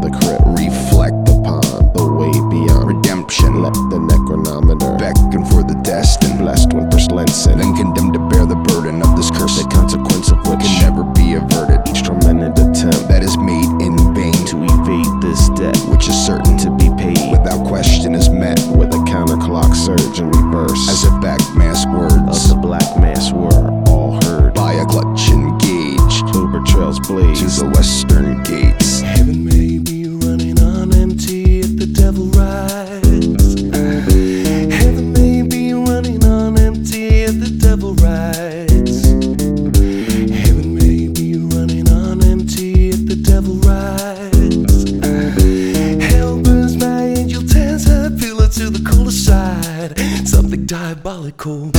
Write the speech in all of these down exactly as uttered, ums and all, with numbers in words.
the crypt. Reflect upon the way beyond redemption. Let the necronometer beckon for the destined. Blessed when first Lenson, then condemned to bear the burden of this curse, the consequence of which can never be averted. Each tormented attempt that is made in vain to evade this debt, which is certain to be paid without question, is met with a counterclock surge in reverse, as if back mass words of the black mass were all heard by a clutch engaged. Uber trails blaze to the western gates. Heaven may be running on empty if the devil rides. Heaven may be running on empty if the devil rides. Heaven may be running on empty if the devil rides. Hell burns my angel, turns her pillar to the cooler side. Something diabolical.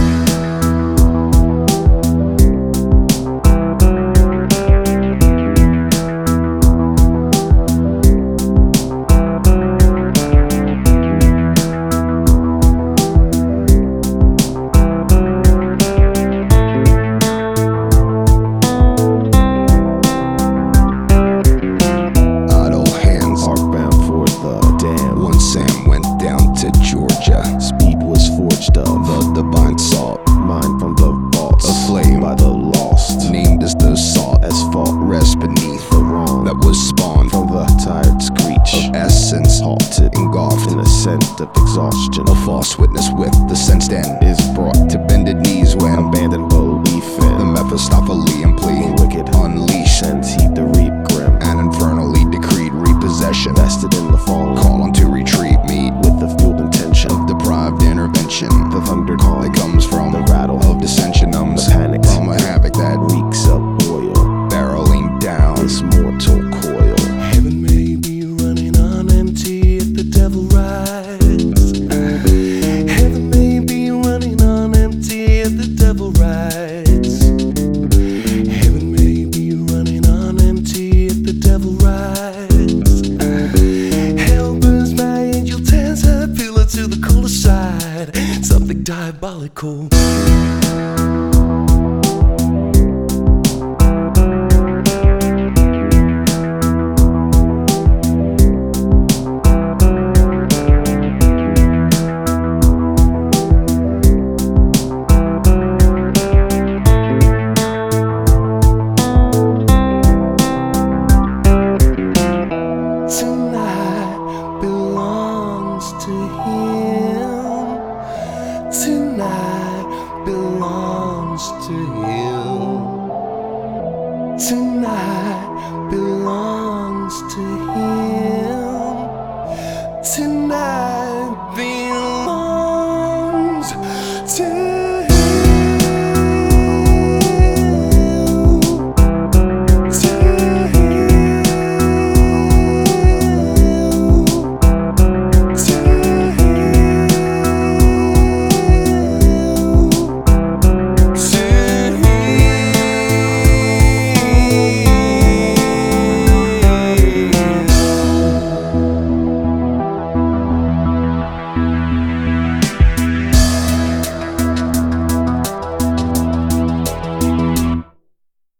Sam went down to Georgia. Speed was forged of the divine salt, mined from the vaults, aflame by the lost, named as the salt, as fault rests beneath the wrong that was spawned from the tired screech of essence, halted, engulfed in a scent of exhaustion. A false witness with the sense then is brought to bended knees when abandoned belief in the Mephistophelian plea, wicked unleashed, and heed the reap grim, and infernally decreed repossession, vested in the fallen, call on to retreat, meet with the fueled intention of deprived intervention. The thunder call, it comes from the rattle of dissension, numbs the panic from a havoc that reeks of oil, barreling down this mortal coil. Heaven may be running on empty if the devil rides. Heaven may be running on empty if the devil rides. Heaven may be running on empty if the devil rides. Hell burns my angel, turns her pillar to the cooler side. Something diabolical. Tonight belongs to him. Tonight belongs to him. Tonight belongs to him.